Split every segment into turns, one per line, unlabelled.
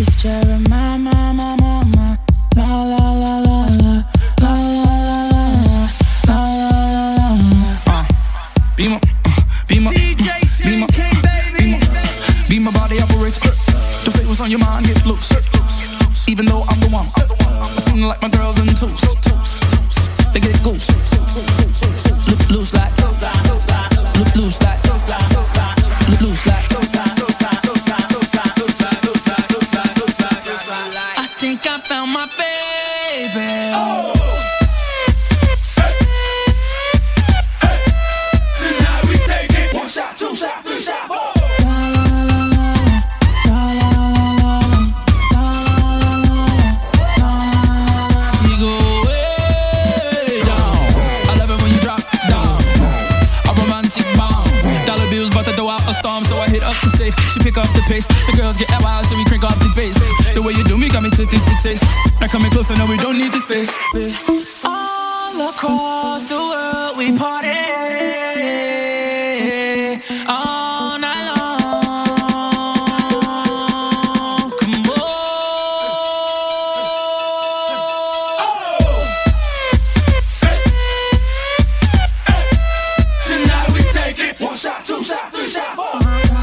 It's Jeremiah, my, la la la la la la la la la la la.
Beamer, Beamer, Beamer, Beamer body operates. Don't say what's on your mind, get loose. Even though I'm the one, I seem like my girls in twos. They get goose. Loose like, loose like, loose like. I think I found my baby. Oh. Tonight we take it. One shot, two shot, three shot, four. Storm, so I hit up the safe. She pick up the pace. The girls get wild, so we crank up the bass. The way you do me got me tempted to taste. Now coming closer, no, we don't need the space. All across the world, we party all night long. Come on. Oh. Hey. Hey. Tonight we take it. One shot, two shot, three shot, four.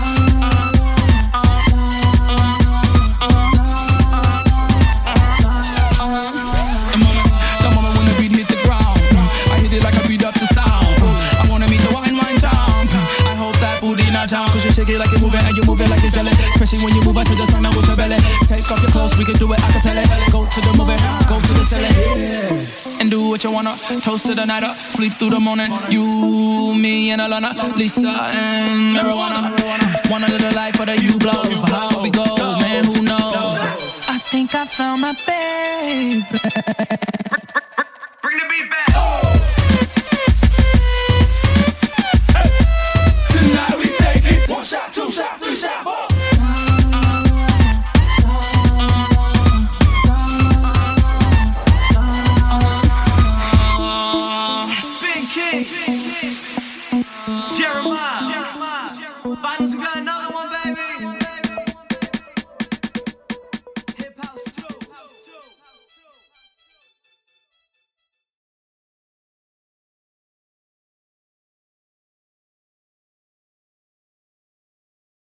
Cause you shake it like you're moving and you move it like it's jelly. Especially when you move out to the sun now with your belly. Take off your clothes, we can do it acapella. Go to the movie, go to the celly, and do what you wanna. Toast to the night up, sleep through the morning. You, me and Alana, Lisa and marijuana. Wanna live the life of the you blows, but how we go, man, who knows? I think I found my baby.